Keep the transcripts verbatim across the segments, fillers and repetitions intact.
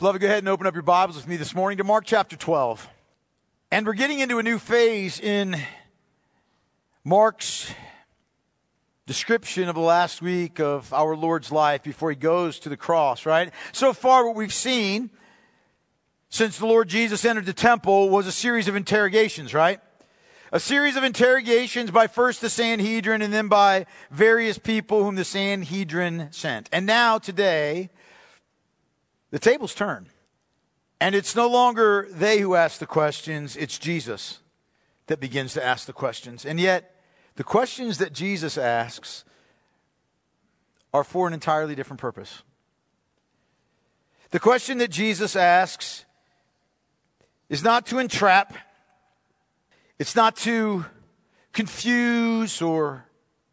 Beloved, go ahead and open up your Bibles with me this morning to Mark chapter twelve. And we're getting into a new phase in Mark's description of the last week of our Lord's life before he goes to the cross, right? So far, what we've seen since the Lord Jesus entered the temple was a series of interrogations, right? A series of interrogations by first the Sanhedrin and then by various people whom the Sanhedrin sent. And now, today, the tables turn. And it's no longer they who ask the questions, it's Jesus that begins to ask the questions. And yet, the questions that Jesus asks are for an entirely different purpose. The question that Jesus asks is not to entrap, it's not to confuse or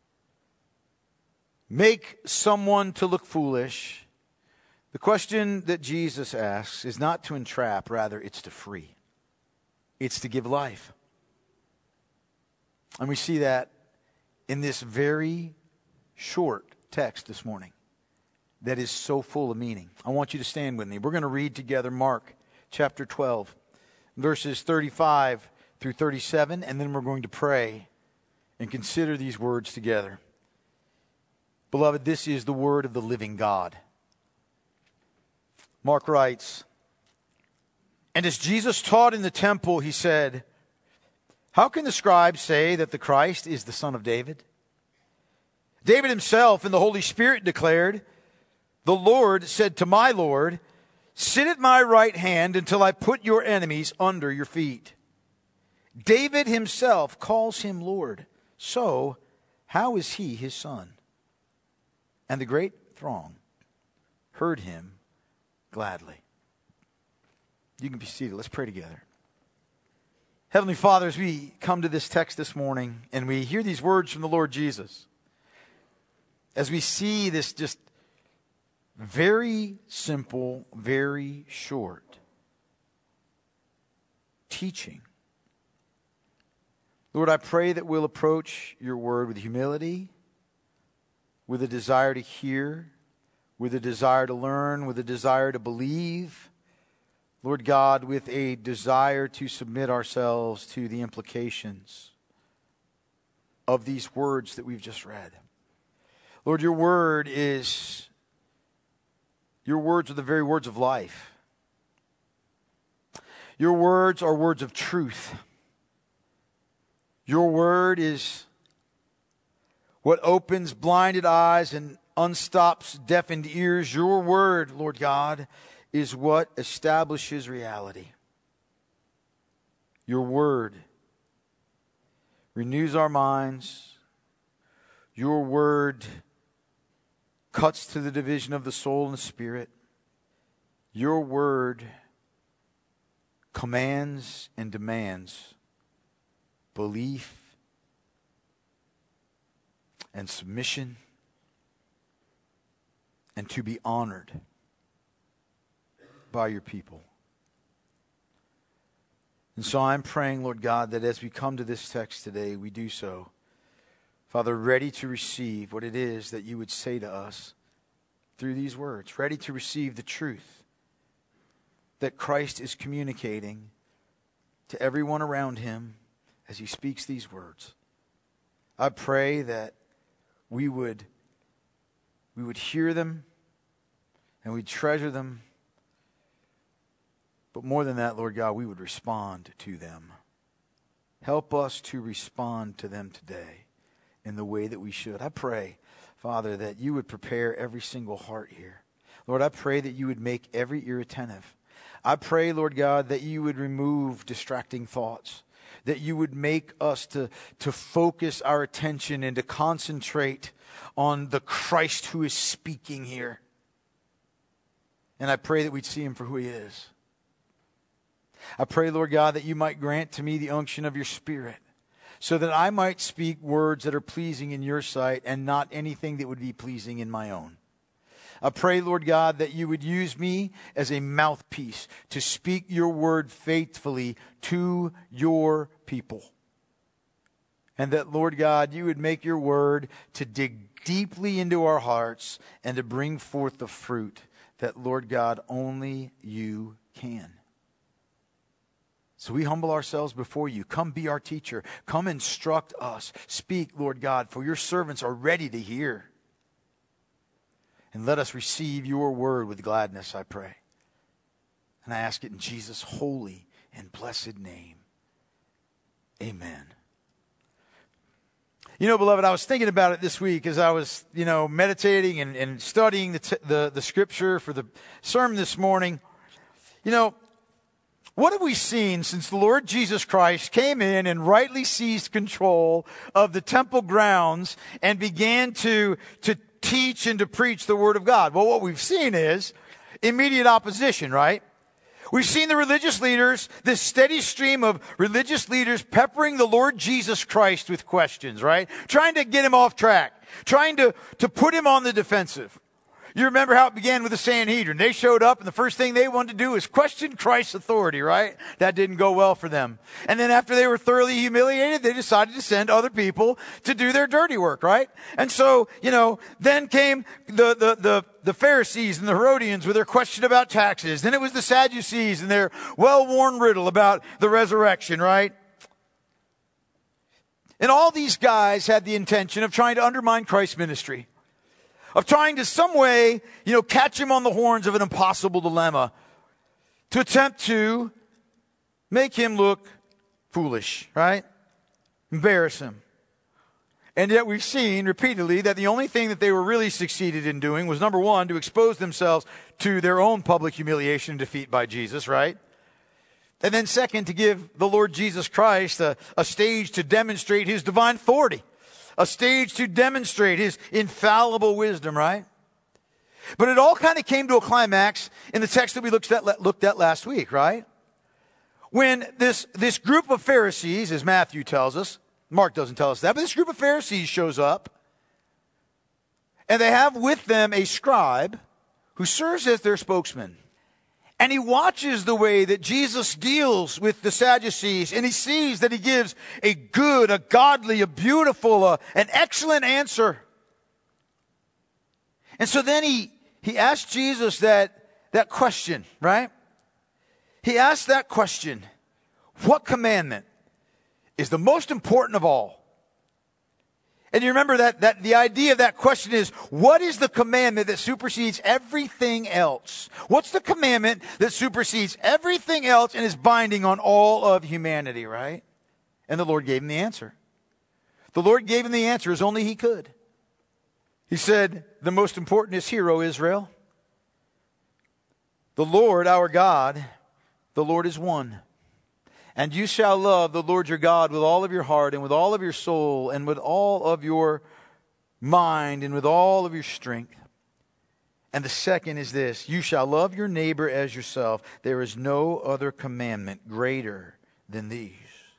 make someone to look foolish. The question that Jesus asks is not to entrap, rather it's to free. It's to give life. And we see that in this very short text this morning that is so full of meaning. I want you to stand with me. We're going to read together Mark chapter twelve, verses thirty-five through thirty-seven, and then we're going to pray and consider these words together. Beloved, this is the word of the living God. Mark writes, "And as Jesus taught in the temple, he said, 'How can the scribes say that the Christ is the son of David? David himself in the Holy Spirit declared, "The Lord said to my Lord, sit at my right hand until I put your enemies under your feet." David himself calls him Lord. So, how is he his son?' And the great throng heard him gladly." You can be seated. Let's pray together. Heavenly Father, as we come to this text this morning and we hear these words from the Lord Jesus, as we see this just very simple, very short teaching, Lord, I pray that we'll approach your word with humility, with a desire to hear, with a desire to learn, with a desire to believe. Lord God, with a desire to submit ourselves to the implications of these words that we've just read. Lord, your word is, your words are the very words of life. Your words are words of truth. Your word is what opens blinded eyes and unstops deafened ears. Your word, Lord God, is what establishes reality. Your word renews our minds. Your word cuts to the division of the soul and the spirit. Your word commands and demands belief and submission, and to be honored by your people. And so I'm praying, Lord God, that as we come to this text today, we do so, Father, ready to receive what it is that you would say to us through these words, ready to receive the truth that Christ is communicating to everyone around him as he speaks these words. I pray that we would, we would hear them and we'd treasure them. But more than that, Lord God, we would respond to them. Help us to respond to them today in the way that we should. I pray, Father, that you would prepare every single heart here. Lord, I pray that you would make every ear attentive. I pray, Lord God, that you would remove distracting thoughts, that you would make us to, to focus our attention and to concentrate on the Christ who is speaking here. And I pray that we'd see him for who he is. I pray, Lord God, that you might grant to me the unction of your Spirit so that I might speak words that are pleasing in your sight and not anything that would be pleasing in my own. I pray, Lord God, that you would use me as a mouthpiece to speak your word faithfully to your people. And that, Lord God, you would make your word to dig deeply into our hearts and to bring forth the fruit that, Lord God, only you can. So we humble ourselves before you. Come be our teacher. Come instruct us. Speak, Lord God, for your servants are ready to hear. And let us receive your word with gladness, I pray. And I ask it in Jesus' holy and blessed name. Amen. You know, beloved, I was thinking about it this week as I was, you know, meditating and, and studying the, t- the the scripture for the sermon this morning. You know, what have we seen since the Lord Jesus Christ came in and rightly seized control of the temple grounds and began to, to teach and to preach the word of God? Well, what we've seen is immediate opposition, right? We've seen the religious leaders, this steady stream of religious leaders peppering the Lord Jesus Christ with questions, right? Trying to get him off track, trying to, to put him on the defensive. You remember how it began with the Sanhedrin. They showed up and the first thing they wanted to do was question Christ's authority, right? That didn't go well for them. And then after they were thoroughly humiliated, they decided to send other people to do their dirty work, right? And so, you know, then came the, the, the, the Pharisees and the Herodians with their question about taxes. Then it was the Sadducees and their well-worn riddle about the resurrection, right? And all these guys had the intention of trying to undermine Christ's ministry, of trying to some way, you know, catch him on the horns of an impossible dilemma, to attempt to make him look foolish, right? Embarrass him. And yet we've seen repeatedly that the only thing that they were really succeeded in doing was, number one, to expose themselves to their own public humiliation and defeat by Jesus, right? And then second, to give the Lord Jesus Christ a, a stage to demonstrate his divine authority. A stage to demonstrate his infallible wisdom, right? But it all kind of came to a climax in the text that we looked at, looked at last week, right? When this, this group of Pharisees, as Matthew tells us, Mark doesn't tell us that, but this group of Pharisees shows up, and they have with them a scribe who serves as their spokesman. And he watches the way that Jesus deals with the Sadducees, and he sees that he gives a good, a godly, a beautiful, a, an excellent answer. And so then he, he asks Jesus that, that question, right? He asks that question, what commandment is the most important of all? And you remember that, that the idea of that question is, what is the commandment that supersedes everything else? What's the commandment that supersedes everything else and is binding on all of humanity, right? And the Lord gave him the answer. The Lord gave him the answer as only he could. He said, the most important is, hear, O Israel. The Lord, our God, the Lord is one. And you shall love the Lord your God with all of your heart and with all of your soul and with all of your mind and with all of your strength. And the second is this, you shall love your neighbor as yourself. There is no other commandment greater than these.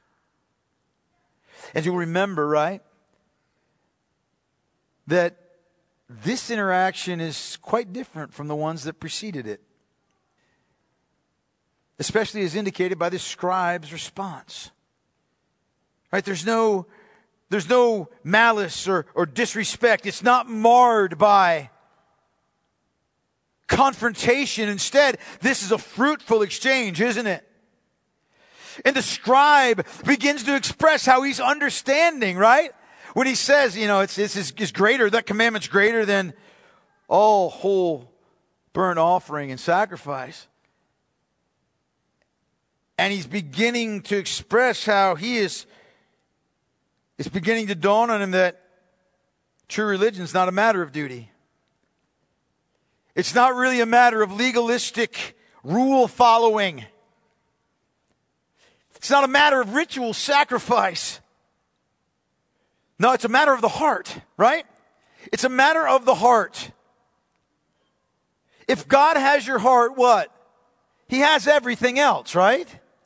As you'll remember, right, that this interaction is quite different from the ones that preceded it. Especially as indicated by the scribe's response. Right? There's no, there's no malice or, or disrespect. It's not marred by confrontation. Instead, this is a fruitful exchange, isn't it? And the scribe begins to express how he's understanding, right? When he says, you know, it's, it's, it's greater, that commandment's greater than all whole burnt offering and sacrifice. And he's beginning to express how he is, it's beginning to dawn on him that true religion is not a matter of duty. It's not really a matter of legalistic rule following. It's not a matter of ritual sacrifice. No, it's a matter of the heart, right? It's a matter of the heart. If God has your heart, what? He has everything else, right?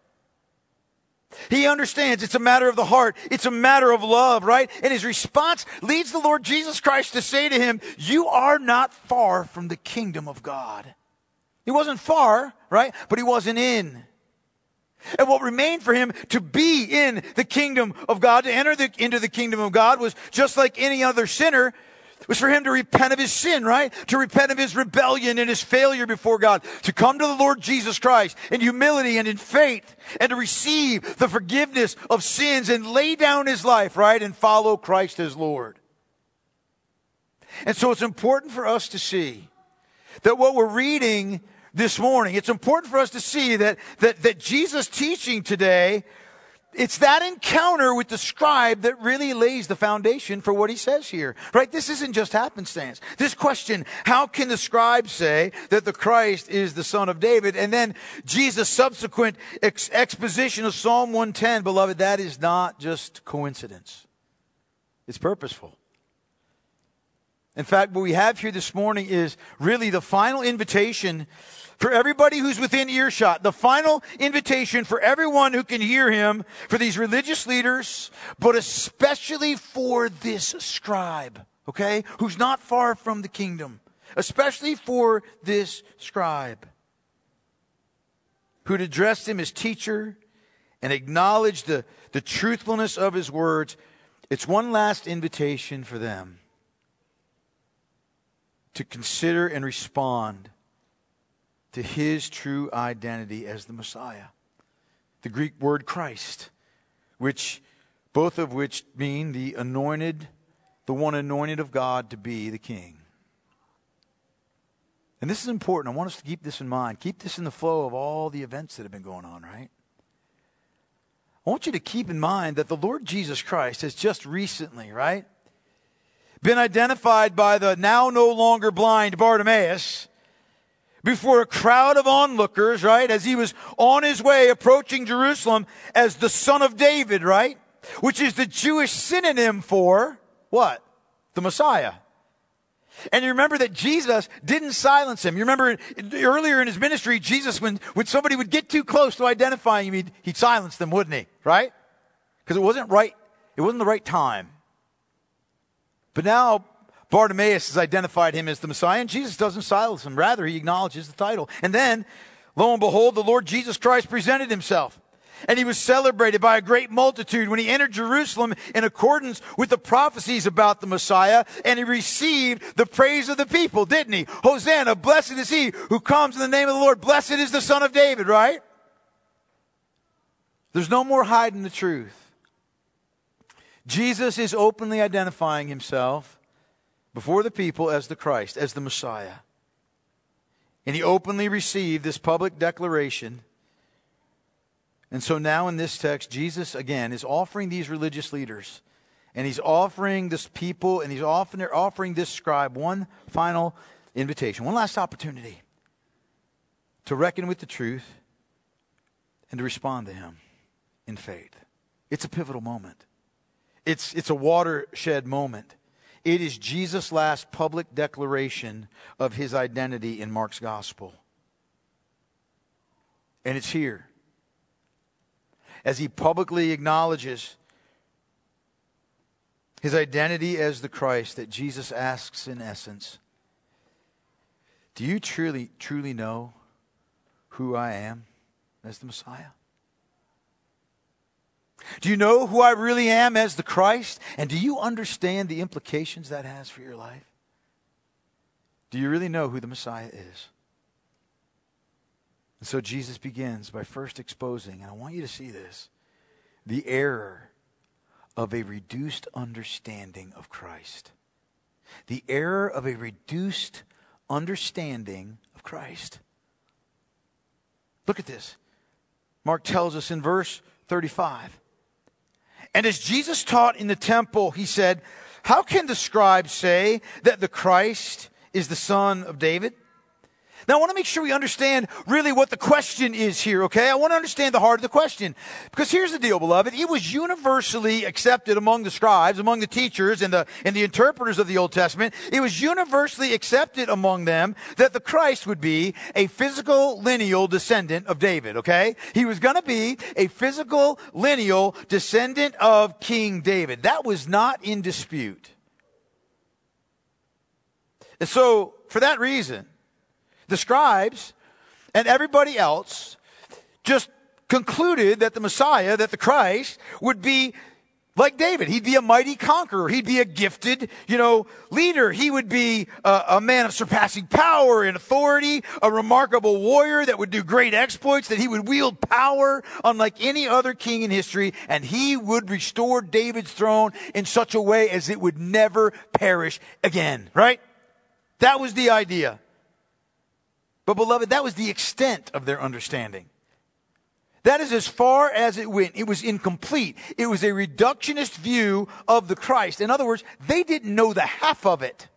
He understands it's a matter of the heart. It's a matter of love, right? And his response leads the Lord Jesus Christ to say to him, you are not far from the kingdom of God. He wasn't far, right? But he wasn't in. And what remained for him to be in the kingdom of God, to enter the, into the kingdom of God, was just like any other sinner, was for him to repent of his sin, right? To repent of his rebellion and his failure before God. To come to the Lord Jesus Christ in humility and in faith. And to receive the forgiveness of sins and lay down his life, right? And follow Christ as Lord. And so it's important for us to see that what we're reading this morning, it's important for us to see that, that, that Jesus' teaching today, it's that encounter with the scribe that really lays the foundation for what he says here, right? This isn't just happenstance. This question, how can the scribe say that the Christ is the Son of David? And then Jesus' subsequent ex- exposition of Psalm one ten, beloved, that is not just coincidence. It's purposeful. In fact, what we have here this morning is really the final invitation for everybody who's within earshot, the final invitation for everyone who can hear him, for these religious leaders, but especially for this scribe, okay, who's not far from the kingdom, especially for this scribe who'd addressed him as teacher and acknowledged the, the truthfulness of his words. It's one last invitation for them to consider and respond to his true identity as the Messiah. The Greek word Christ, which both of which mean the anointed, the one anointed of God to be the king. And this is important. I want us to keep this in mind. Keep this in the flow of all the events that have been going on, right? I want you to keep in mind that the Lord Jesus Christ has just recently, right, been identified by the now no longer blind Bartimaeus before a crowd of onlookers, right, as he was on his way approaching Jerusalem as the Son of David, right, which is the Jewish synonym for what? The Messiah. And you remember that Jesus didn't silence him. You remember earlier in his ministry, Jesus, when, when somebody would get too close to identifying him, he'd, he'd silence them, wouldn't he? Right? Because it wasn't right. It wasn't the right time. But now Bartimaeus has identified him as the Messiah, and Jesus doesn't silence him. Rather, he acknowledges the title. And then, lo and behold, the Lord Jesus Christ presented himself. And he was celebrated by a great multitude when he entered Jerusalem in accordance with the prophecies about the Messiah. And he received the praise of the people, didn't he? Hosanna, blessed is he who comes in the name of the Lord. Blessed is the Son of David, right? There's no more hiding the truth. Jesus is openly identifying himself before the people as the Christ, as the Messiah. And he openly received this public declaration. And so now in this text, Jesus, again, is offering these religious leaders, and he's offering this people, and he's offering, offering this scribe one final invitation, one last opportunity to reckon with the truth and to respond to him in faith. It's a pivotal moment. It's, it's a watershed moment. It is Jesus' last public declaration of his identity in Mark's gospel. And it's here, as he publicly acknowledges his identity as the Christ, that Jesus asks in essence, do you truly, truly know who I am as the Messiah? Do you know who I really am as the Christ? And do you understand the implications that has for your life? Do you really know who the Messiah is? And so Jesus begins by first exposing, and I want you to see this, the error of a reduced understanding of Christ. The error of a reduced understanding of Christ. Look at this. Mark tells us in verse thirty-five. And as Jesus taught in the temple, he said, how can the scribes say that the Christ is the Son of David? Now, I want to make sure we understand really what the question is here, okay? I want to understand the heart of the question. Because here's the deal, beloved. It was universally accepted among the scribes, among the teachers and the, and the interpreters of the Old Testament. It was universally accepted among them that the Christ would be a physical lineal descendant of David, okay? He was going to be a physical lineal descendant of King David. That was not in dispute. And so, for that reason, the scribes and everybody else just concluded that the Messiah, that the Christ, would be Like David, he'd be a mighty conqueror. He'd be a gifted, you know, leader. He would be a, a man of surpassing power and authority, a remarkable warrior that would do great exploits, that he would wield power unlike any other king in history, and he would restore David's throne in such a way as it would never perish again, right? That was the idea. But beloved, that was the extent of their understanding. That is as far as it went. It was incomplete. It was a reductionist view of the Christ. In other words, they didn't know the half of it.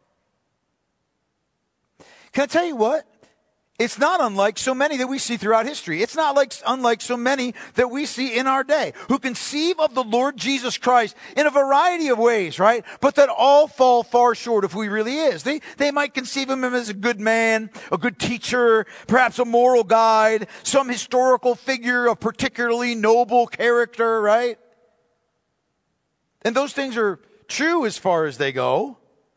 Can I tell you what? It's not unlike so many that we see throughout history. It's not like unlike so many that we see in our day who conceive of the Lord Jesus Christ in a variety of ways, right? But that all fall far short of who he really is. They, they might conceive of him as a good man, a good teacher, perhaps a moral guide, some historical figure of particularly noble character, right? And those things are true as far as they go.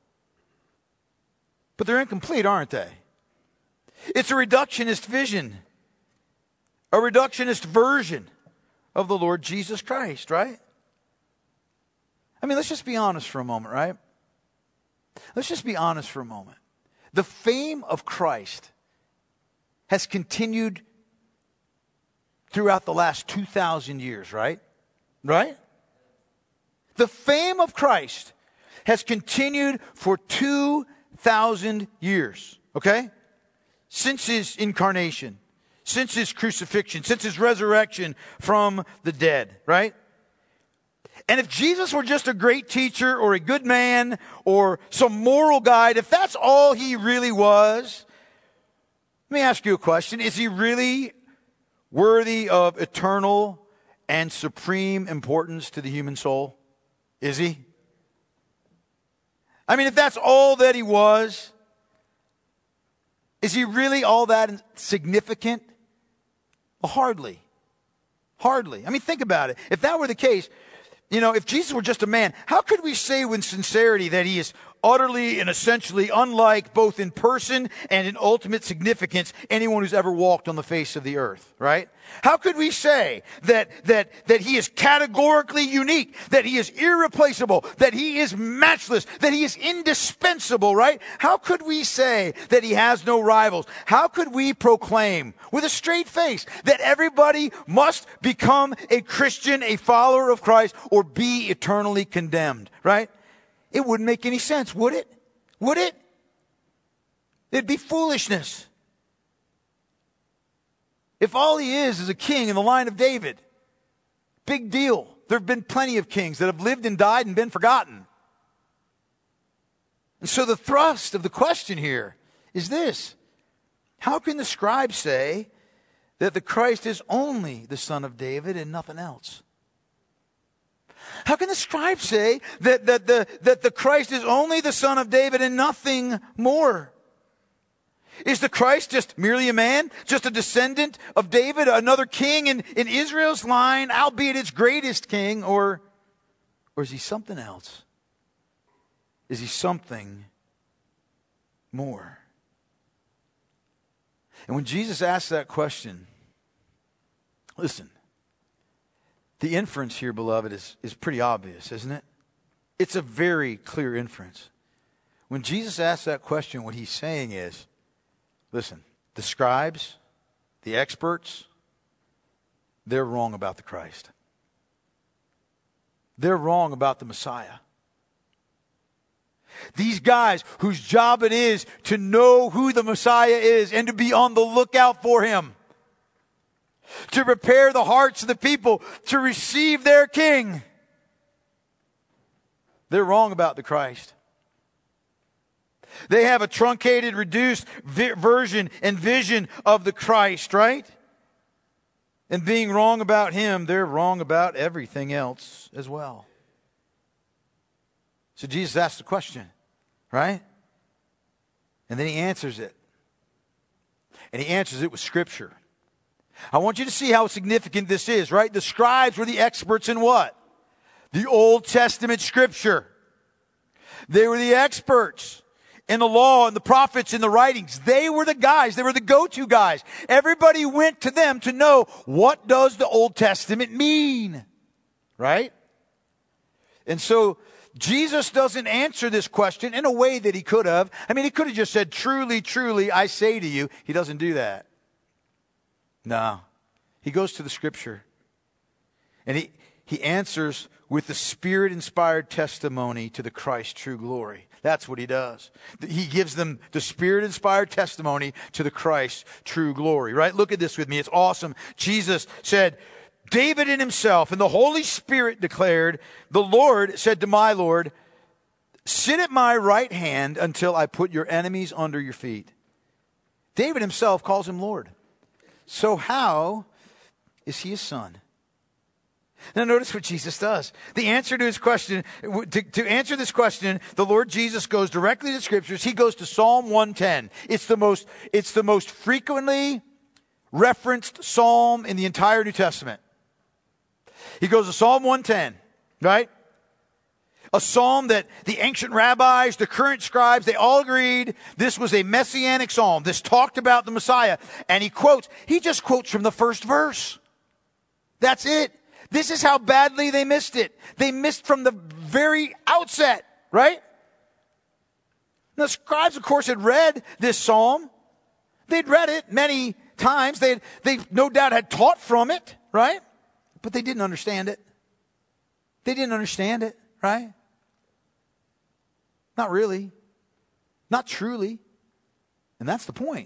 But they're incomplete, aren't they? It's a reductionist vision, a reductionist version of the Lord Jesus Christ, right? I mean, let's just be honest for a moment, right? Let's just be honest for a moment. The fame of Christ has continued throughout the last two thousand years, right? Right? The fame of Christ has continued for two thousand years, okay? Since his incarnation, since his crucifixion, since his resurrection from the dead, right? And if Jesus were just a great teacher or a good man or some moral guide, if that's all he really was, let me ask you a question. Is he really worthy of eternal and supreme importance to the human soul? Is he? I mean, if that's all that he was, is he really all that significant? Well, hardly. Hardly. I mean, think about it. If that were the case, you know, if Jesus were just a man, how could we say with sincerity that he is utterly and essentially unlike, both in person and in ultimate significance, anyone who's ever walked on the face of the earth, right? How could we say that, that, that he is categorically unique, that he is irreplaceable, that he is matchless, that he is indispensable, right? How could we say that he has no rivals? How could we proclaim with a straight face that everybody must become a Christian, a follower of Christ, or be eternally condemned, right? It wouldn't make any sense, would it? Would it? It'd be foolishness. If all he is is a king in the line of David, big deal. There have been plenty of kings that have lived and died and been forgotten. And so the thrust of the question here is this: how can the scribes say that the Christ is only the son of David and nothing else? How can the scribes say that, that, the, that the Christ is only the son of David and nothing more? Is the Christ just merely a man, just a descendant of David, another king in, in Israel's line, albeit its greatest king, or, or is he something else? Is he something more? And when Jesus asked that question, listen, the inference here, beloved, is, is pretty obvious, isn't it? It's a very clear inference. When Jesus asks that question, what he's saying is, listen, the scribes, the experts, they're wrong about the Christ. They're wrong about the Messiah. These guys whose job it is to know who the Messiah is and to be on the lookout for him, to prepare the hearts of the people to receive their king, they're wrong about the Christ. They have a truncated, reduced vi- version and vision of the Christ, right? And being wrong about him, they're wrong about everything else as well. So Jesus asks the question, right? And then he answers it. And he answers it with Scripture. I want you to see how significant this is, right? The scribes were the experts in what? The Old Testament Scripture. They were the experts in the law and the prophets and the writings. They were the guys. They were the go-to guys. Everybody went to them to know, what does the Old Testament mean? Right? And so Jesus doesn't answer this question in a way that he could have. I mean, he could have just said, truly, truly, I say to you. He doesn't do that. No. He goes to the Scripture. And he, he answers with the Spirit-inspired testimony to the Christ's true glory. That's what he does. He gives them the Spirit-inspired testimony to the Christ's true glory, right? Look at this with me. It's awesome. Jesus said, David in himself and the Holy Spirit declared, the Lord said to my Lord, sit at my right hand until I put your enemies under your feet. David himself calls him Lord. So how is he his son? Now notice what Jesus does. The answer to his question, to, to answer this question, the Lord Jesus goes directly to the Scriptures. He goes to Psalm one ten. It's the most, it's the most frequently referenced psalm in the entire New Testament. He goes to Psalm one ten, right? A psalm that the ancient rabbis, the current scribes, they all agreed this was a messianic psalm. This talked about the Messiah. And he quotes, he just quotes from the first verse. That's it. This is how badly they missed it. They missed from the very outset, right? The scribes, of course, had read this psalm. They'd read it many times. They they no doubt had taught from it, right? But they didn't understand it. They didn't understand it, right? Not really. Not truly. And that's the point.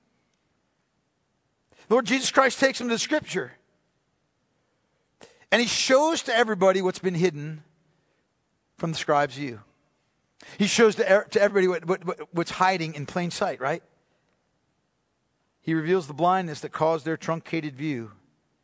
Lord Jesus Christ takes them to the Scripture. And he shows to everybody what's been hidden from the scribe's view. He shows to, to everybody what, what, what's hiding in plain sight, right? He reveals the blindness that caused their truncated view,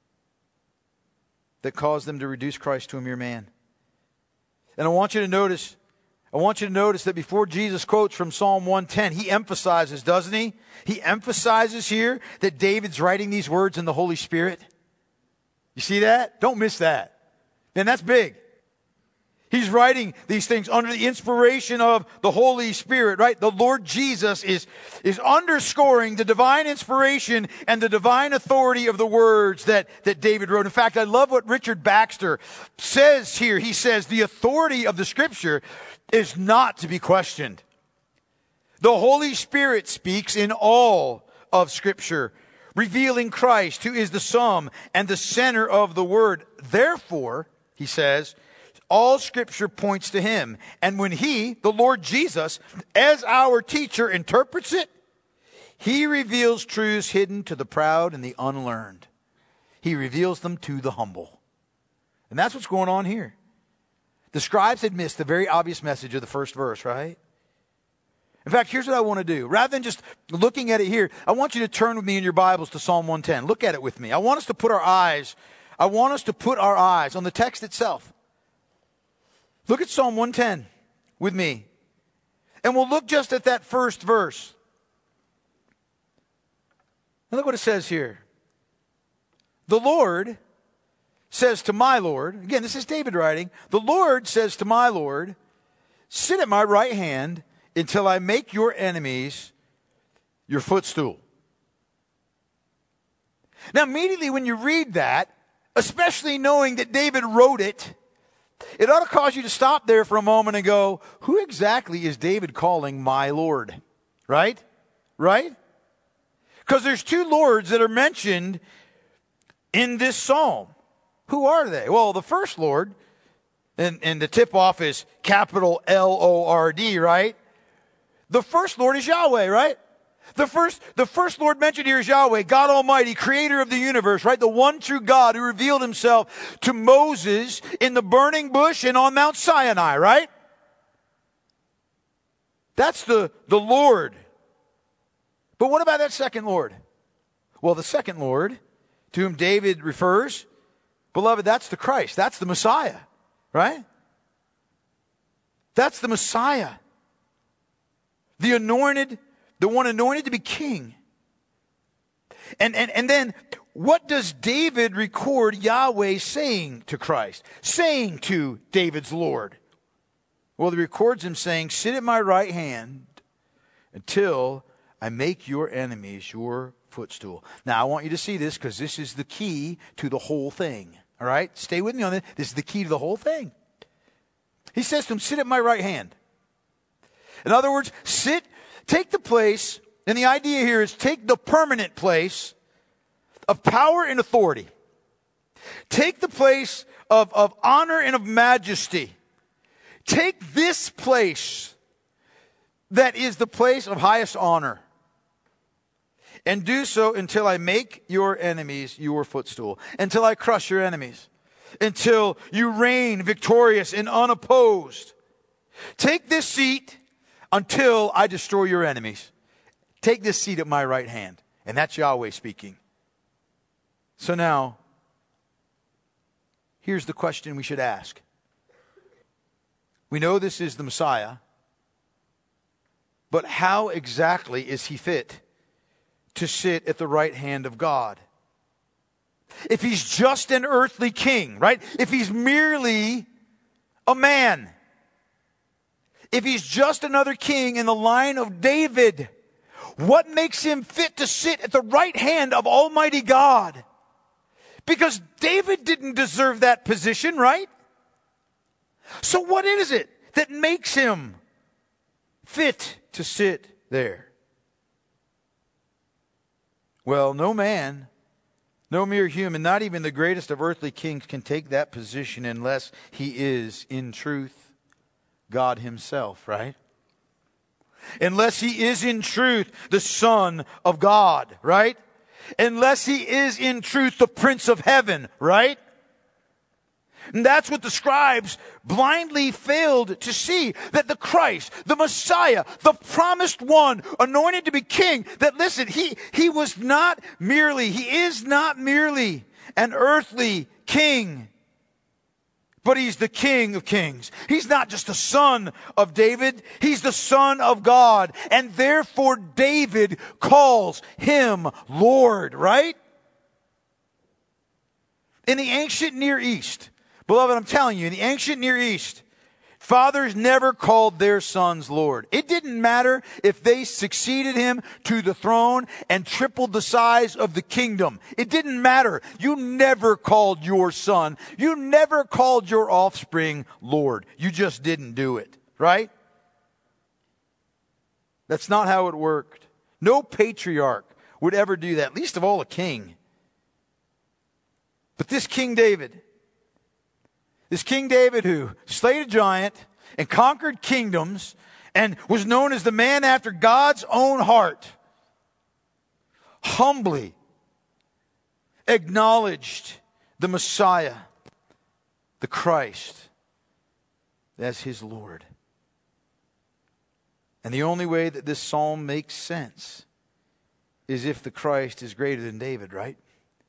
that caused them to reduce Christ to a mere man. And I want you to notice, I want you to notice that before Jesus quotes from Psalm one ten, he emphasizes, doesn't he? He emphasizes here that David's writing these words in the Holy Spirit. You see that? Don't miss that. Man, that's big. He's writing these things under the inspiration of the Holy Spirit, right? The Lord Jesus is, is underscoring the divine inspiration and the divine authority of the words that, that David wrote. In fact, I love what Richard Baxter says here. He says, the authority of the Scripture is not to be questioned. The Holy Spirit speaks in all of Scripture, revealing Christ, who is the sum and the center of the Word. Therefore, he says, all Scripture points to him. And when he, the Lord Jesus, as our teacher, interprets it, he reveals truths hidden to the proud and the unlearned. He reveals them to the humble. And that's what's going on here. The scribes had missed the very obvious message of the first verse, right? In fact, here's what I want to do. Rather than just looking at it here, I want you to turn with me in your Bibles to Psalm one ten. Look at it with me. I want us to put our eyes, I want us to put our eyes on the text itself. Look at Psalm one ten with me. And we'll look just at that first verse. And look what it says here. The Lord says to my Lord, again, this is David writing, the Lord says to my Lord, sit at my right hand until I make your enemies your footstool. Now, immediately when you read that, especially knowing that David wrote it, it ought to cause you to stop there for a moment and go, who exactly is David calling my Lord? Right? Right? Because there's two Lords that are mentioned in this psalm. Who are they? Well, the first Lord, and, and the tip-off is capital L O R D, right? The first Lord is Yahweh, right? The first, the first Lord mentioned here is Yahweh, God Almighty, creator of the universe, right? The one true God who revealed himself to Moses in the burning bush and on Mount Sinai, right? That's the, the Lord. But what about that second Lord? Well, the second Lord, to whom David refers, beloved, that's the Christ. That's the Messiah, right? That's the Messiah. The anointed, the one anointed to be king. And, and, and then, what does David record Yahweh saying to Christ? Saying to David's Lord? Well, he records him saying, sit at my right hand until I make your enemies your footstool. Now, I want you to see this because this is the key to the whole thing. All right? Stay with me on this. This is the key to the whole thing. He says to him, sit at my right hand. In other words, sit, take the place, and the idea here is take the permanent place of power and authority. Take the place of, of honor and of majesty. Take this place that is the place of highest honor. And do so until I make your enemies your footstool. Until I crush your enemies. Until you reign victorious and unopposed. Take this seat until I destroy your enemies. Take this seat at my right hand. And that's Yahweh speaking. So now, here's the question we should ask. We know this is the Messiah. But how exactly is he fit to sit at the right hand of God? If he's just an earthly king, right? If he's merely a man. If he's just another king in the line of David, what makes him fit to sit at the right hand of Almighty God? Because David didn't deserve that position, right? So what is it that makes him fit to sit there? Well, no man, no mere human, not even the greatest of earthly kings can take that position unless he is, in truth, God himself, right? Unless he is, in truth, the Son of God, right? Unless he is, in truth, the Prince of Heaven, right? And that's what the scribes blindly failed to see. That the Christ, the Messiah, the promised one, anointed to be king, that listen, he, he was not merely, he is not merely an earthly king, but he's the King of kings. He's not just the son of David, he's the Son of God. And therefore David calls him Lord, right? In the ancient Near East, beloved, I'm telling you, in the ancient Near East, fathers never called their sons Lord. It didn't matter if they succeeded him to the throne and tripled the size of the kingdom. It didn't matter. You never called your son. You never called your offspring Lord. You just didn't do it, right? That's not how it worked. No patriarch would ever do that, least of all a king. But this King David, This King David who slayed a giant and conquered kingdoms and was known as the man after God's own heart, humbly acknowledged the Messiah, the Christ, as his Lord. And the only way that this psalm makes sense is if the Christ is greater than David, right?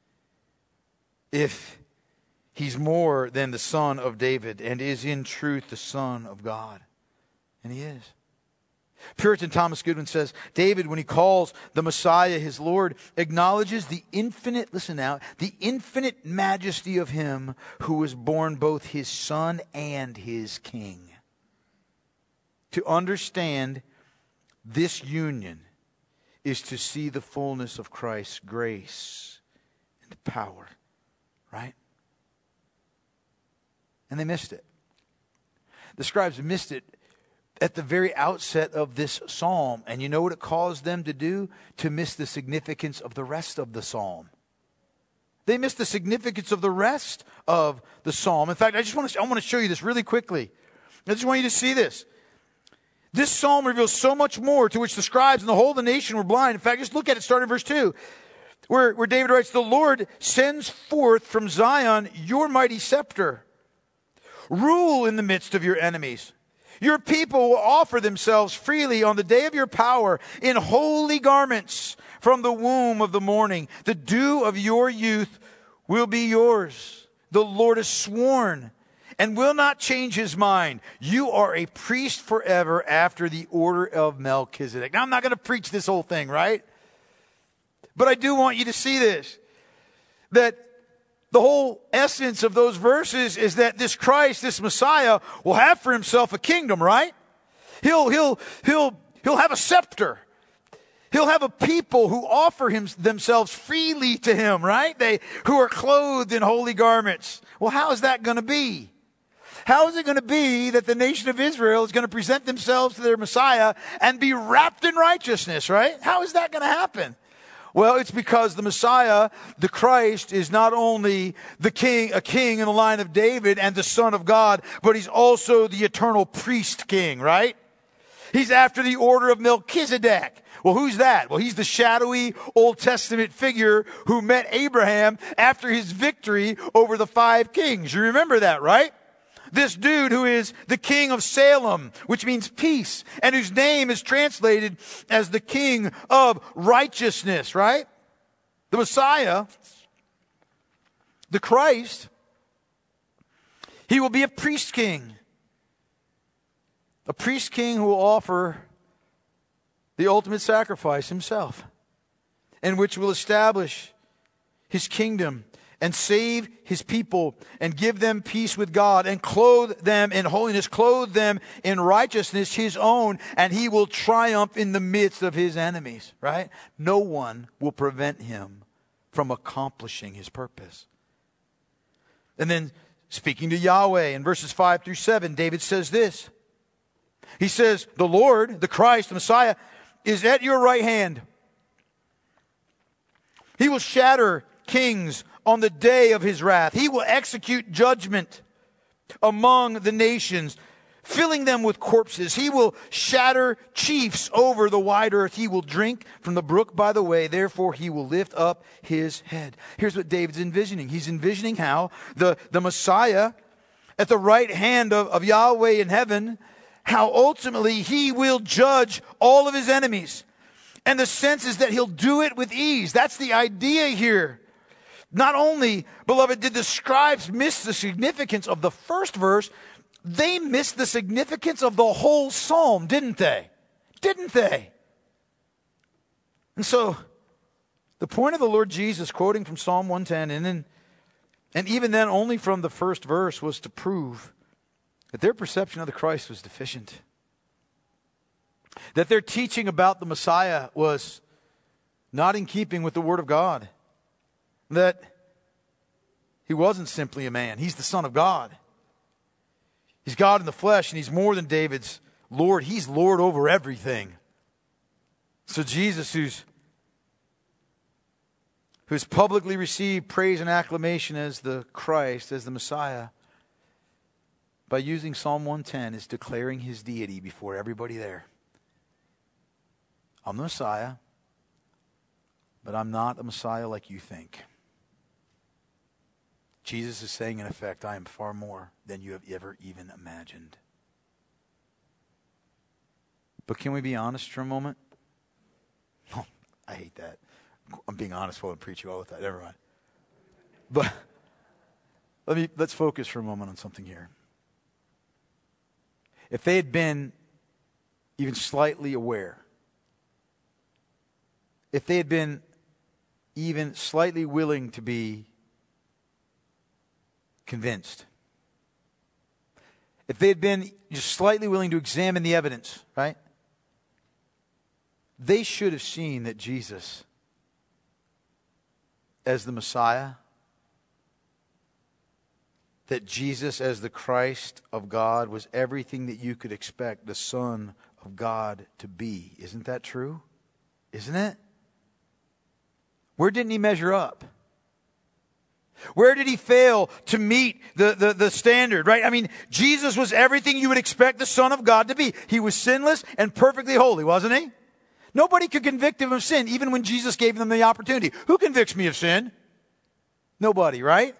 If he's more than the son of David and is in truth the Son of God. And he is. Puritan Thomas Goodwin says, David, when he calls the Messiah his Lord, acknowledges the infinite, listen now, the infinite majesty of him who was born both his son and his king. To understand this union is to see the fullness of Christ's grace and power, right? And they missed it. The scribes missed it at the very outset of this psalm. And you know what it caused them to do? To miss the significance of the rest of the psalm. They missed the significance of the rest of the psalm. In fact, I just want to, I want to show you this really quickly. I just want you to see this. This psalm reveals so much more to which the scribes and the whole of the nation were blind. In fact, just look at it starting in verse two. Where, where David writes, the Lord sends forth from Zion your mighty scepter. Rule in the midst of your enemies. Your people will offer themselves freely on the day of your power in holy garments from the womb of the morning. The dew of your youth will be yours. The Lord has sworn and will not change his mind. You are a priest forever after the order of Melchizedek. Now, I'm not going to preach this whole thing, right? But I do want you to see this. That the whole essence of those verses is that this Christ, this Messiah, will have for himself a kingdom, right? He'll, he'll, he'll, he'll have a scepter. He'll have a people who offer him, themselves freely to him, right? They, who are clothed in holy garments. Well, how is that going to be? How is it going to be that the nation of Israel is going to present themselves to their Messiah and be wrapped in righteousness, right? How is that going to happen? Well, it's because the Messiah, the Christ, is not only the king, a king in the line of David and the Son of God, but he's also the eternal priest king, right? He's after the order of Melchizedek. Well, who's that? Well, he's the shadowy Old Testament figure who met Abraham after his victory over the five kings. You remember that, right? This dude who is the king of Salem, which means peace, and whose name is translated as the king of righteousness, right? The Messiah, the Christ, he will be a priest king. A priest king who will offer the ultimate sacrifice himself, and which will establish his kingdom and save his people and give them peace with God and clothe them in holiness, clothe them in righteousness, his own, and he will triumph in the midst of his enemies, right? No one will prevent him from accomplishing his purpose. And then speaking to Yahweh in verses five through seven, David says this. He says, the Lord, the Christ, the Messiah, is at your right hand. He will shatter kings on the day of his wrath. He will execute judgment among the nations, filling them with corpses. He will shatter chiefs over the wide earth. He will drink from the brook by the way. Therefore, he will lift up his head. Here's what David's envisioning. He's envisioning how the, the Messiah at the right hand of, of Yahweh in heaven, how ultimately he will judge all of his enemies. And the sense is that he'll do it with ease. That's the idea here. Not only, beloved, did the scribes miss the significance of the first verse, they missed the significance of the whole psalm, didn't they? Didn't they? And so, the point of the Lord Jesus, quoting from Psalm one ten, and then, and even then only from the first verse, was to prove that their perception of the Christ was deficient. That their teaching about the Messiah was not in keeping with the Word of God. That he wasn't simply a man. He's the Son of God. He's God in the flesh, and he's more than David's Lord. He's Lord over everything. So Jesus, who's, who's publicly received praise and acclamation as the Christ, as the Messiah, by using Psalm one ten, is declaring his deity before everybody there. I'm the Messiah, but I'm not a Messiah like you think. Jesus is saying, in effect, I am far more than you have ever even imagined. But can we be honest for a moment? Oh, I hate that. I'm being honest while I'm preaching all the time. Never mind. But let me let's focus for a moment on something here. If they had been even slightly aware, if they had been even slightly willing to be convinced, if they had been just slightly willing to examine the evidence, right? They should have seen that Jesus, as the Messiah, that Jesus as the Christ of God was everything that you could expect the Son of God to be. Isn't that true? Isn't it? Where didn't he measure up? Where did he fail to meet the, the, the standard, right? I mean, Jesus was everything you would expect the Son of God to be. He was sinless and perfectly holy, wasn't he? Nobody could convict him of sin, even when Jesus gave them the opportunity. Who convicts me of sin? Nobody, right?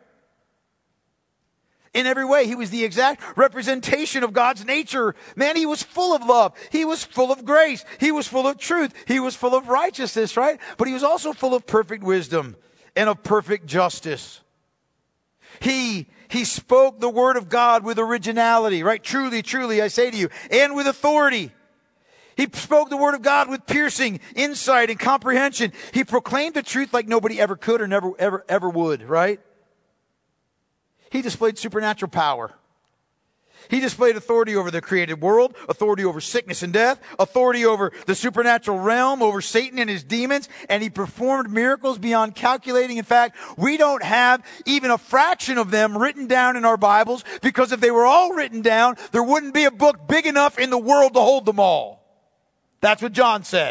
In every way, he was the exact representation of God's nature. Man, he was full of love. He was full of grace. He was full of truth. He was full of righteousness, right? But he was also full of perfect wisdom and of perfect justice. He, he spoke the word of God with originality, right? Truly, truly, I say to you, and with authority. He spoke the word of God with piercing insight and comprehension. He proclaimed the truth like nobody ever could or never, ever, ever would, right? He displayed supernatural power. He displayed authority over the created world, authority over sickness and death, authority over the supernatural realm, over Satan and his demons, and he performed miracles beyond calculating. In fact, we don't have even a fraction of them written down in our Bibles, because if they were all written down, there wouldn't be a book big enough in the world to hold them all. That's what John said.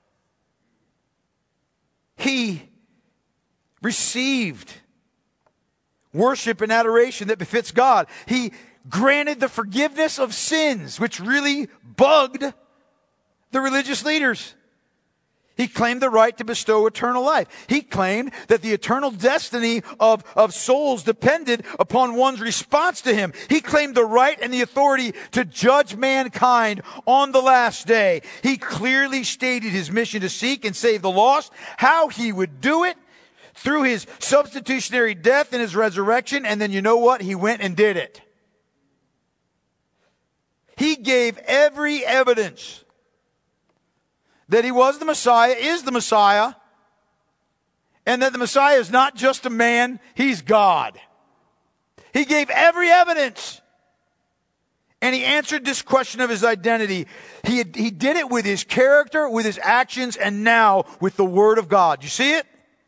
He received worship and adoration that befits God. He granted the forgiveness of sins, which really bugged the religious leaders. He claimed the right to bestow eternal life. He claimed that the eternal destiny of, of souls depended upon one's response to him. He claimed the right and the authority to judge mankind on the last day. He clearly stated his mission to seek and save the lost, how he would do it, through his substitutionary death and his resurrection, and then you know what? He went and did it. He gave every evidence that he was the Messiah, is the Messiah, and that the Messiah is not just a man, he's God. He gave every evidence. And he answered this question of his identity. He, had, he did it with his character, with his actions, and now with the Word of God. You see it?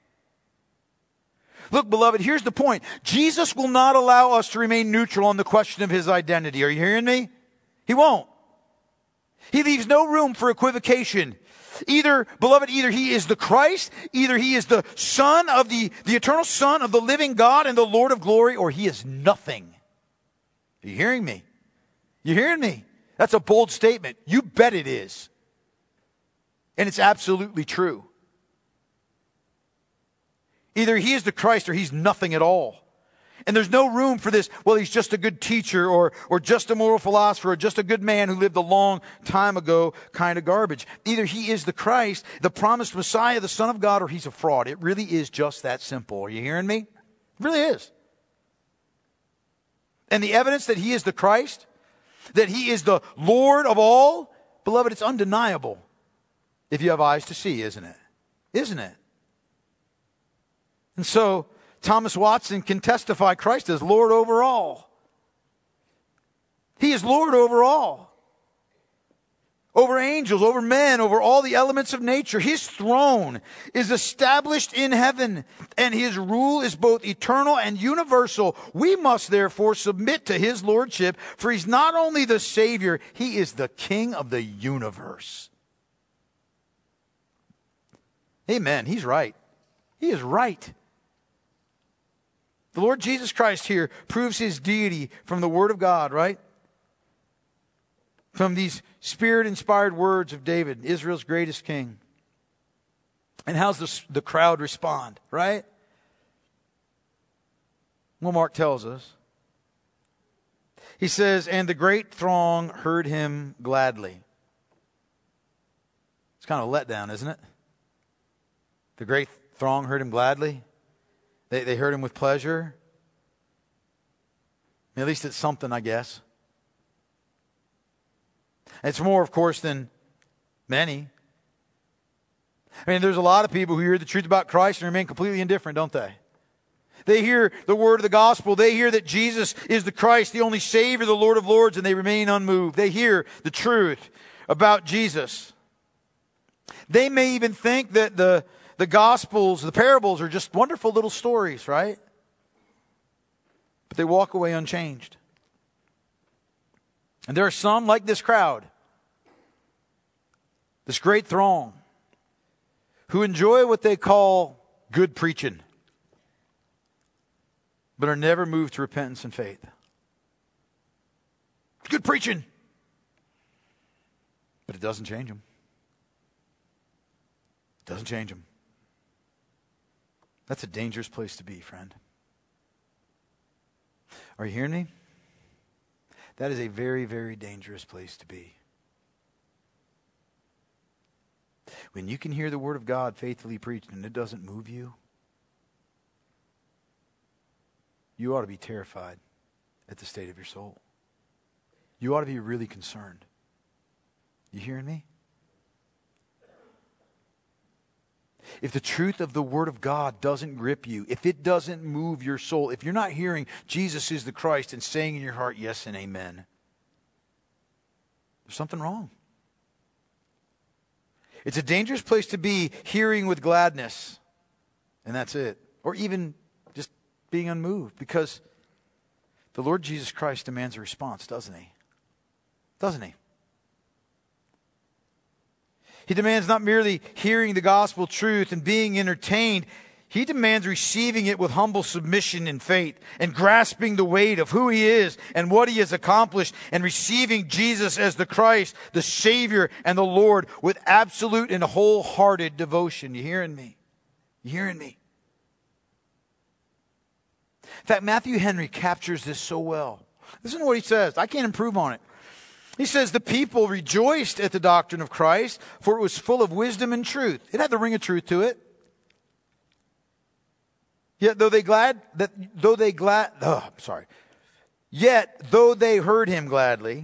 Look, beloved, here's the point. Jesus will not allow us to remain neutral on the question of his identity. Are you hearing me? He won't. He leaves no room for equivocation. Either, beloved, either he is the Christ, either he is the Son of the, the eternal Son of the living God and the Lord of glory, or he is nothing. Are you hearing me? You hearing me? That's a bold statement. You bet it is. And it's absolutely true. Either he is the Christ or he's nothing at all. And there's no room for this, well, he's just a good teacher or, or just a moral philosopher or just a good man who lived a long time ago kind of garbage. Either he is the Christ, the promised Messiah, the Son of God, or he's a fraud. It really is just that simple. Are you hearing me? It really is. And the evidence that he is the Christ, that he is the Lord of all, beloved, it's undeniable if you have eyes to see, isn't it? Isn't it? And so, Thomas Watson can testify Christ is Lord over all. He is Lord over all. Over angels, over men, over all the elements of nature. His throne is established in heaven, and his rule is both eternal and universal. We must therefore submit to his lordship, for he's not only the Savior, he is the King of the universe. Amen. He's right. He is right. The Lord Jesus Christ here proves his deity from the Word of God, right? From these Spirit-inspired words of David, Israel's greatest king. And how's the, the crowd respond, right? Well, Mark tells us. He says, and the great throng heard him gladly. It's kind of a letdown, isn't it? The great throng heard him gladly. They, they heard him with pleasure. At least it's something, I guess. It's more, of course, than many. I mean, there's a lot of people who hear the truth about Christ and remain completely indifferent, don't they? They hear the word of the gospel. They hear that Jesus is the Christ, the only Savior, the Lord of Lords, and they remain unmoved. They hear the truth about Jesus. They may even think that the The Gospels, the parables are just wonderful little stories, right? But they walk away unchanged. And there are some, like this crowd, this great throng, who enjoy what they call good preaching, but are never moved to repentance and faith. Good preaching, but it doesn't change them. It doesn't change them. That's a dangerous place to be, friend. Are you hearing me? That is a very, very dangerous place to be. When you can hear the Word of God faithfully preached and it doesn't move you, you ought to be terrified at the state of your soul. You ought to be really concerned. You hearing me? if the truth of the Word of God doesn't grip you, if it doesn't move your soul, if you're not hearing Jesus is the Christ and saying in your heart yes and amen, there's something wrong. It's a dangerous place to be, hearing with gladness, and that's it. Or even just being unmoved, because the Lord Jesus Christ demands a response, doesn't he? Doesn't he? He demands not merely hearing the gospel truth and being entertained. He demands receiving it with humble submission and faith, and grasping the weight of who he is and what he has accomplished, and receiving Jesus as the Christ, the Savior, and the Lord with absolute and wholehearted devotion. You hearing me? You hearing me? In fact, Matthew Henry captures this so well. Listen to what he says. I can't improve on it. He says, the people rejoiced at the doctrine of Christ, for it was full of wisdom and truth. It had the ring of truth to it. Yet though they glad that though they glad oh, sorry. Yet though they heard him gladly,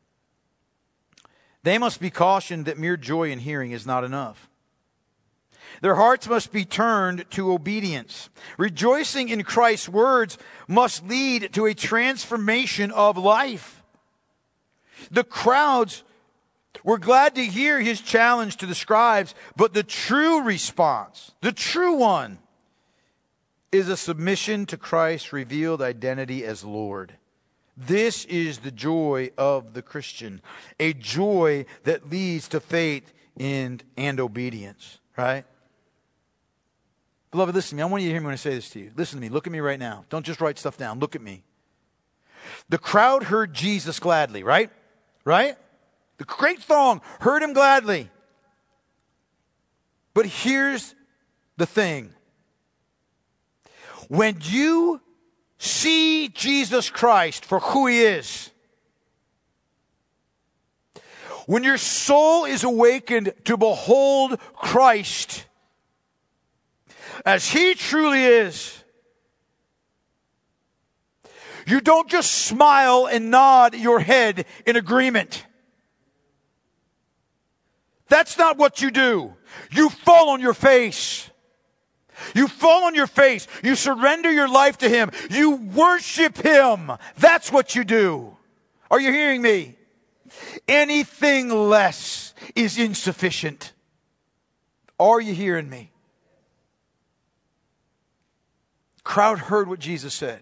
they must be cautioned that mere joy in hearing is not enough. Their hearts must be turned to obedience. Rejoicing in Christ's words must lead to a transformation of life. The crowds were glad to hear his challenge to the scribes, but the true response, the true one, is a submission to Christ's revealed identity as Lord. This is the joy of the Christian, a joy that leads to faith and, and obedience, right? Beloved, listen to me. I want you to hear me when I say this to you. Listen to me. Look at me right now. Don't just write stuff down. Look at me. The crowd heard Jesus gladly, right? Right? The great throng heard him gladly. But here's the thing. When you see Jesus Christ for who he is, when your soul is awakened to behold Christ as he truly is, you don't just smile and nod your head in agreement. That's not what you do. You fall on your face. You fall on your face. You surrender your life to him. You worship him. That's what you do. Are you hearing me? Anything less is insufficient. Are you hearing me? The crowd heard what Jesus said.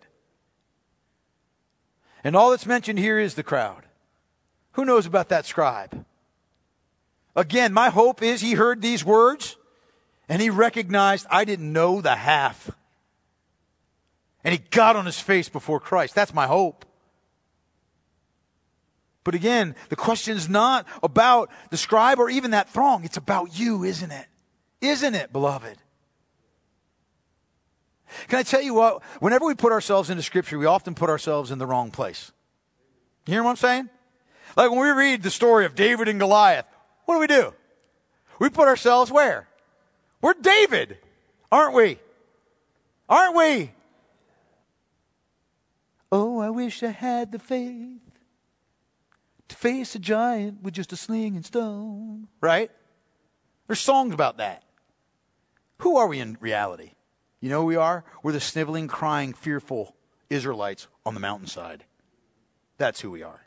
And all that's mentioned here is the crowd. Who knows about that scribe? Again, my hope is he heard these words and he recognized, I didn't know the half. And he got on his face before Christ. That's my hope. But again, the question is not about the scribe or even that throng. It's about you, isn't it? Isn't it, beloved? Can I tell you what? Whenever we put ourselves into Scripture, we often put ourselves in the wrong place. You hear what I'm saying? Like when we read the story of David and Goliath, what do we do? We put ourselves where? We're David, aren't we? Aren't we? Oh, I wish I had the faith to face a giant with just a sling and stone. Right? There's songs about that. Who are we in reality? You know who we are? We're the sniveling, crying, fearful Israelites on the mountainside. That's who we are.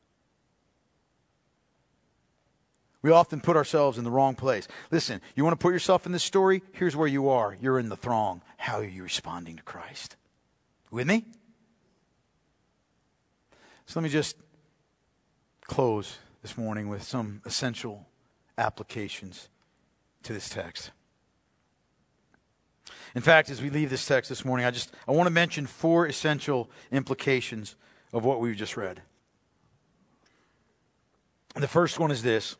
We often put ourselves in the wrong place. Listen, you want to put yourself in this story? Here's where you are. You're in the throng. How are you responding to Christ? With me? So let me just close this morning with some essential applications to this text. In fact, as we leave this text this morning, I just I want to mention four essential implications of what we've just read. And the first one is this.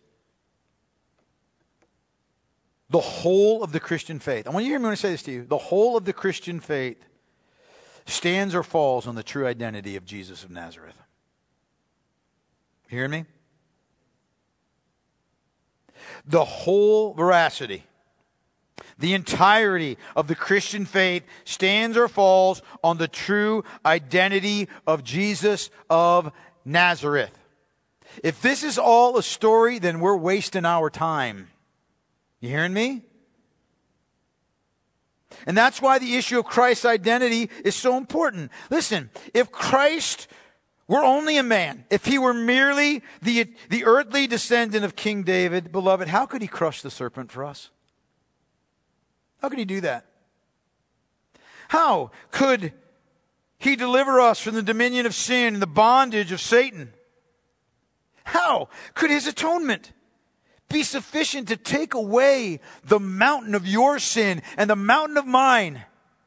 The whole of the Christian faith. I want you to hear me when I say this to you. The whole of the Christian faith stands or falls on the true identity of Jesus of Nazareth. You hearing me? The whole veracity, the entirety of the Christian faith stands or falls on the true identity of Jesus of Nazareth. If this is all a story, then we're wasting our time. You hearing me? And that's why the issue of Christ's identity is so important. Listen, if Christ were only a man, if he were merely the, the earthly descendant of King David, beloved, how could he crush the serpent for us? How could he do that? How could he deliver us from the dominion of sin and the bondage of Satan? How could his atonement be sufficient to take away the mountain of your sin and the mountain of mine?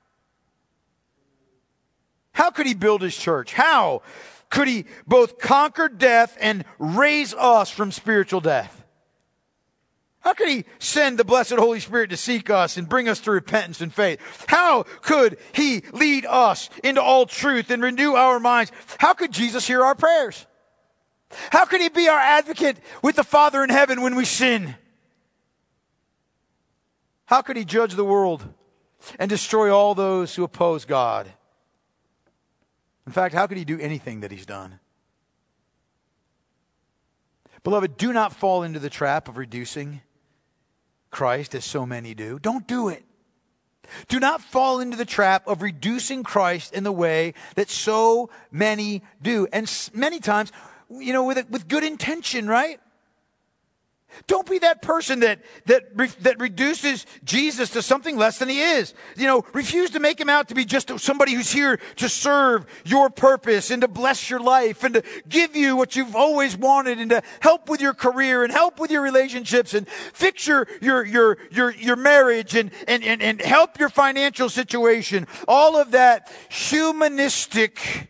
How could he build his church? How could he both conquer death and raise us from spiritual death? How could he send the blessed Holy Spirit to seek us and bring us to repentance and faith? How could he lead us into all truth and renew our minds? How could Jesus hear our prayers? How could he be our advocate with the Father in heaven when we sin? How could he judge the world and destroy all those who oppose God? In fact, how could he do anything that he's done? Beloved, do not fall into the trap of reducing Christ as so many do. Don't do it. Do not fall into the trap of reducing Christ in the way that so many do. And many times, you know, with with good intention, right? Don't be that person that that re, that reduces Jesus to something less than he is. You know, refuse to make him out to be just somebody who's here to serve your purpose and to bless your life and to give you what you've always wanted and to help with your career and help with your relationships and fix your your your your, your marriage and, and, and, and help your financial situation. All of that humanistic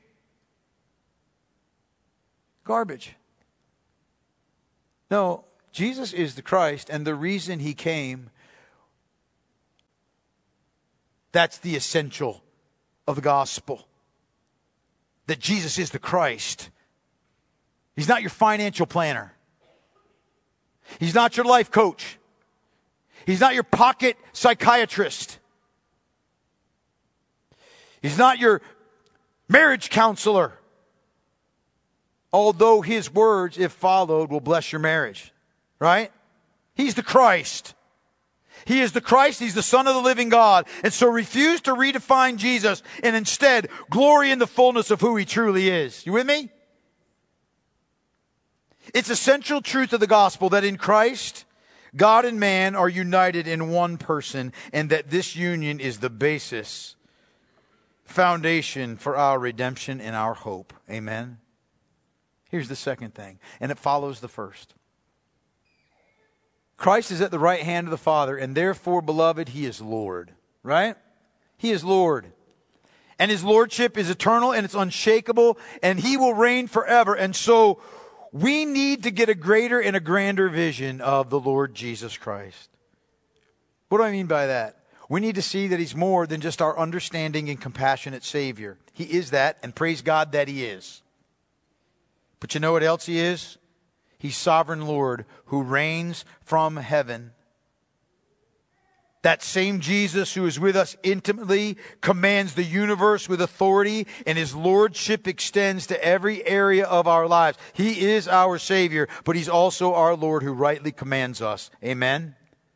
garbage. No. Jesus is the Christ, and the reason he came, that's the essential of the gospel. That Jesus is the Christ. He's not your financial planner. He's not your life coach. He's not your pocket psychiatrist. He's not your marriage counselor. Although his words, if followed, will bless your marriage. Right? He's the Christ. He is the Christ. He's the Son of the living God. And so refuse to redefine Jesus and instead glory in the fullness of who he truly is. You with me? It's a central truth of the gospel that in Christ, God and man are united in one person, and that this union is the basis, foundation for our redemption and our hope. Amen? Here's the second thing, and it follows the first. Christ is at the right hand of the Father, and therefore, beloved, he is Lord. Right? He is Lord. And his lordship is eternal and it's unshakable, and he will reign forever. And so we need to get a greater and a grander vision of the Lord Jesus Christ. What do I mean by that? We need to see that he's more than just our understanding and compassionate Savior. He is that, and praise God that he is. But you know what else he is? He's sovereign Lord who reigns from heaven. That same Jesus who is with us intimately commands the universe with authority, and his lordship extends to every area of our lives. He is our Savior, but he's also our Lord who rightly commands us. Amen?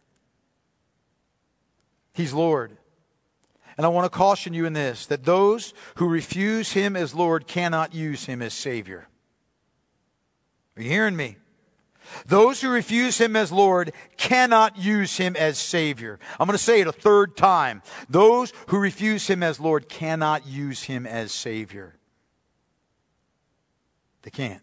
He's Lord. And I want to caution you in this, that those who refuse him as Lord cannot use him as Savior. Are you hearing me? Those who refuse him as Lord cannot use him as Savior. I'm going to say it a third time. Those who refuse him as Lord cannot use him as Savior. They can't.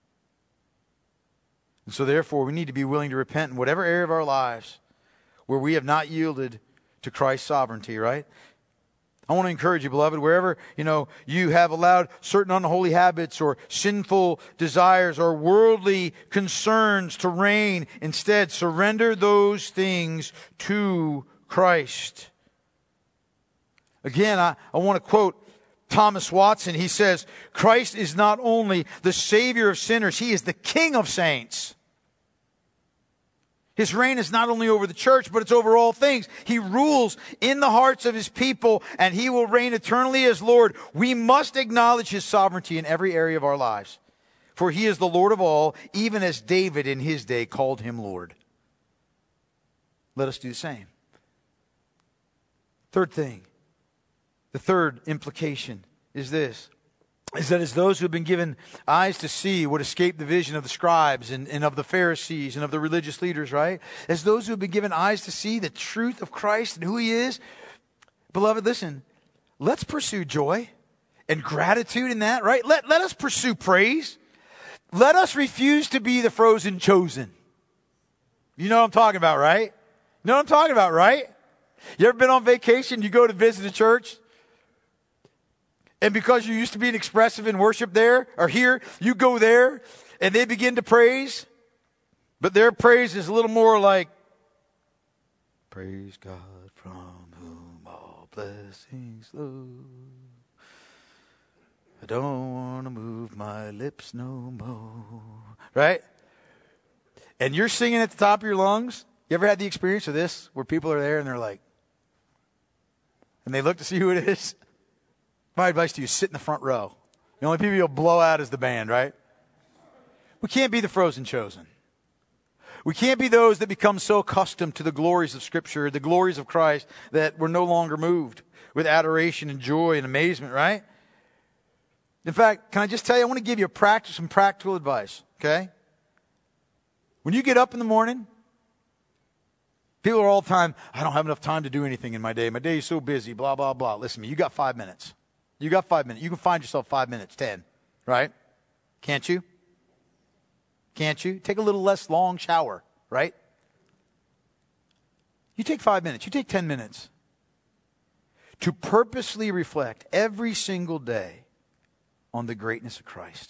And so therefore, we need to be willing to repent in whatever area of our lives where we have not yielded to Christ's sovereignty, right? I want to encourage you, beloved, wherever, you know, you have allowed certain unholy habits or sinful desires or worldly concerns to reign, instead surrender those things to Christ. Again, I, I want to quote Thomas Watson. He says, Christ is not only the Savior of sinners, he is the King of saints. His reign is not only over the church, but it's over all things. He rules in the hearts of his people, and he will reign eternally as Lord. We must acknowledge his sovereignty in every area of our lives. For he is the Lord of all, even as David in his day called him Lord. Let us do the same. Third thing, the third implication is this, is that as those who have been given eyes to see what escaped the vision of the scribes and, and of the Pharisees and of the religious leaders, right? As those who have been given eyes to see the truth of Christ and who He is, beloved, listen, let's pursue joy and gratitude in that, right? Let, let us pursue praise. Let us refuse to be the frozen chosen. You know what I'm talking about, right? You know what I'm talking about, right? You ever been on vacation? You go to visit a church, and because you used to be an expressive in worship there or here, you go there and they begin to praise, but their praise is a little more like, praise God from whom all blessings flow. I don't want to move my lips no more. Right? And you're singing at the top of your lungs. You ever had the experience of this where people are there and they're like, and they look to see who it is? My advice to you is sit in the front row. The only people you'll blow out is the band, right? We can't be the frozen chosen. We can't be those that become so accustomed to the glories of Scripture, the glories of Christ, that we're no longer moved with adoration and joy and amazement, right? In fact, can I just tell you, I want to give you a practice, some practical advice, okay? When you get up in the morning, people are all the time, I don't have enough time to do anything in my day. My day is so busy, blah, blah, blah. Listen to me, you got five minutes. You got five minutes. You can find yourself five minutes, ten, right? Can't you? Can't you? Take a little less long shower, right? You take five minutes. You take ten minutes to purposely reflect every single day on the greatness of Christ.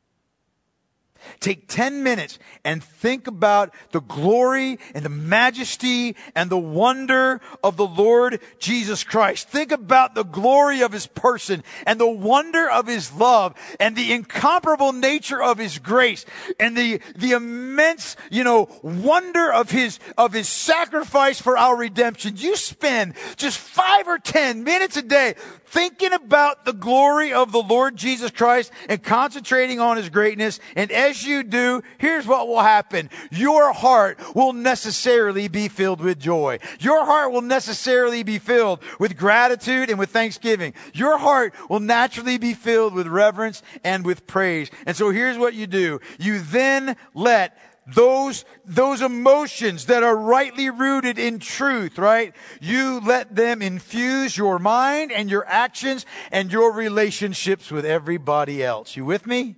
Take ten minutes and think about the glory and the majesty and the wonder of the Lord Jesus Christ. Think about the glory of His person and the wonder of His love and the incomparable nature of His grace and the, the immense, you know, wonder of His, of His sacrifice for our redemption. You spend just five or ten minutes a day thinking about the glory of the Lord Jesus Christ and concentrating on His greatness. And as you do, here's what will happen. Your heart will necessarily be filled with joy. Your heart will necessarily be filled with gratitude and with thanksgiving. Your heart will naturally be filled with reverence and with praise. And so here's what you do. You then let Those, those emotions that are rightly rooted in truth, right? You let them infuse your mind and your actions and your relationships with everybody else. You with me?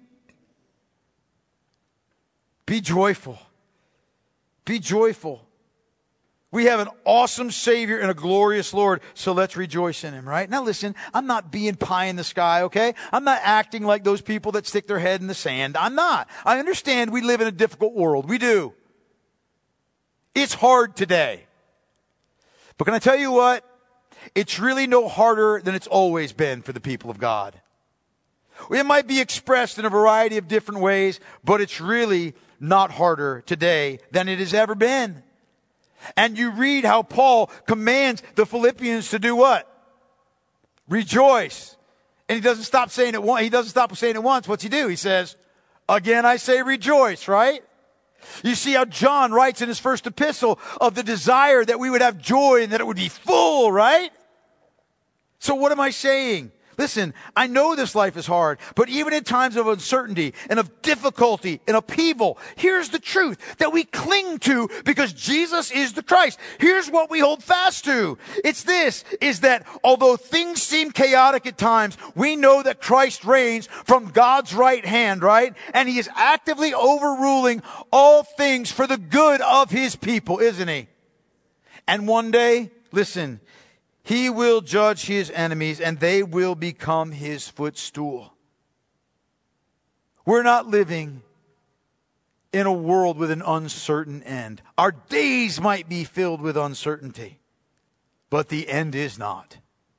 Be joyful. Be joyful. We have an awesome Savior and a glorious Lord, so let's rejoice in Him, right? Now listen, I'm not being pie in the sky, okay? I'm not acting like those people that stick their head in the sand. I'm not. I understand we live in a difficult world. We do. It's hard today. But can I tell you what? It's really no harder than it's always been for the people of God. It might be expressed in a variety of different ways, but it's really not harder today than it has ever been. And you read how Paul commands the Philippians to do what? Rejoice. And he doesn't stop saying it once. He doesn't stop saying it once. What's he do? He says, again I say rejoice, right? You see how John writes in his first epistle of the desire that we would have joy and that it would be full, right? So what am I saying? Listen, I know this life is hard, but even in times of uncertainty and of difficulty and upheaval, here's the truth that we cling to because Jesus is the Christ. Here's what we hold fast to. It's this, is that although things seem chaotic at times, we know that Christ reigns from God's right hand, right? And He is actively overruling all things for the good of His people, isn't He? And one day, listen, He will judge His enemies and they will become His footstool. We're not living in a world with an uncertain end. Our days might be filled with uncertainty, but the end is not.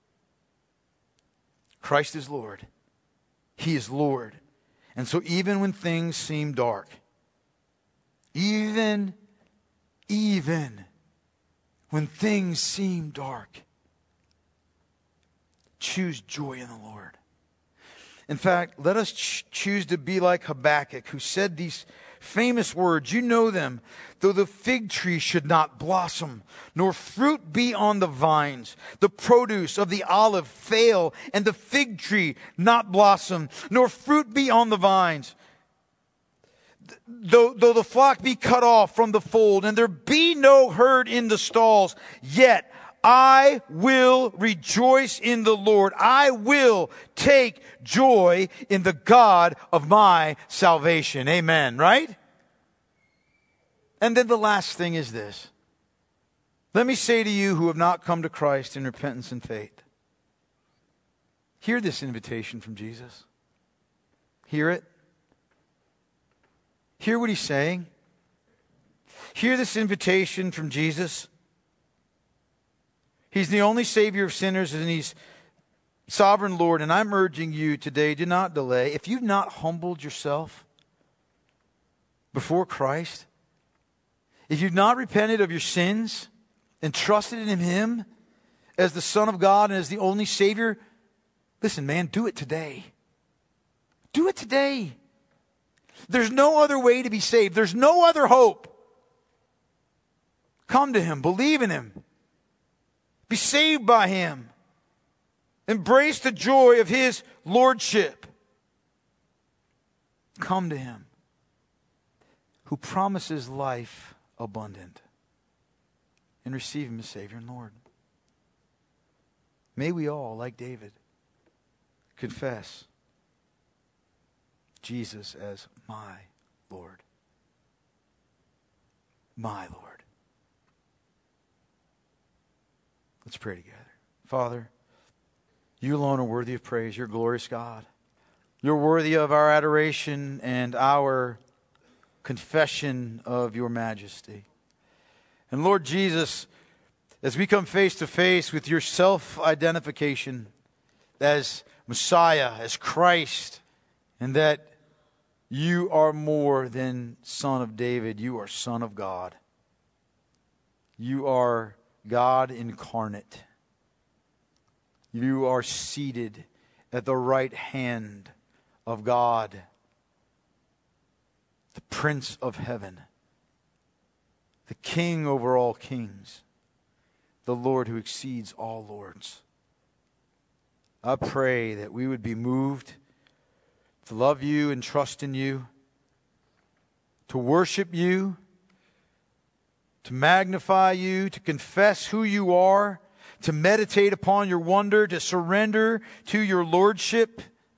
Christ is Lord. He is Lord. And so even when things seem dark, even, even when things seem dark, choose joy in the Lord. In fact, let us ch- choose to be like Habakkuk, who said these famous words. You know them. Though the fig tree should not blossom, nor fruit be on the vines, the produce of the olive fail, and the fig tree not blossom, nor fruit be on the vines. Though, though the flock be cut off from the fold, and there be no herd in the stalls, yet I will rejoice in the Lord. I will take joy in the God of my salvation. Amen, right? And then the last thing is this. Let me say to you who have not come to Christ in repentance and faith, hear this invitation from Jesus. Hear it. Hear what he's saying. Hear this invitation from Jesus. He's the only Savior of sinners, and He's sovereign Lord. And I'm urging you today, do not delay. If you've not humbled yourself before Christ, if you've not repented of your sins and trusted in Him as the Son of God and as the only Savior, listen, man, do it today. Do it today. There's no other way to be saved. There's no other hope. Come to Him. Believe in Him. Be saved by Him. Embrace the joy of His lordship. Come to Him, who promises life abundant, and receive Him as Savior and Lord. May we all, like David, confess Jesus as my Lord. My Lord. Let's pray together. Father, You alone are worthy of praise. You're glorious God. You're worthy of our adoration and our confession of Your majesty. And Lord Jesus, as we come face to face with Your self-identification as Messiah, as Christ, and that You are more than Son of David, You are Son of God. You are God incarnate. You are seated at the right hand of God, the Prince of Heaven, the King over all kings, the Lord who exceeds all lords. I pray that we would be moved to love You and trust in You, to worship You, to magnify You, to confess who You are, to meditate upon Your wonder, to surrender to Your lordship,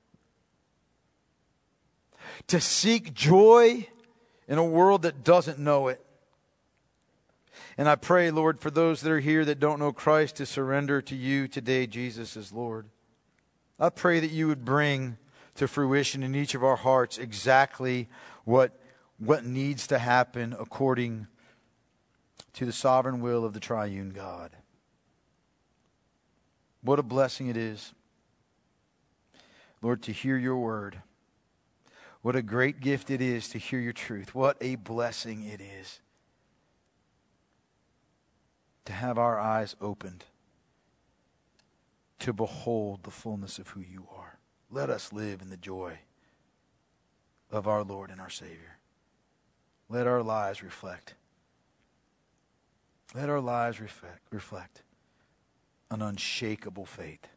to seek joy in a world that doesn't know it. And I pray, Lord, for those that are here that don't know Christ, to surrender to You today, Jesus, as Lord. I pray that You would bring to fruition in each of our hearts exactly what, what needs to happen according to the sovereign will of the triune God. What a blessing it is, Lord, to hear Your word. What a great gift it is to hear Your truth. What a blessing it is to have our eyes opened to behold the fullness of who You are. Let us live in the joy of our Lord and our Savior. Let our lives reflect. Let our lives reflect, reflect an unshakable faith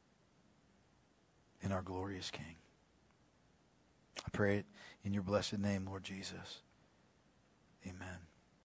in our glorious King. I pray it in Your blessed name, Lord Jesus. Amen.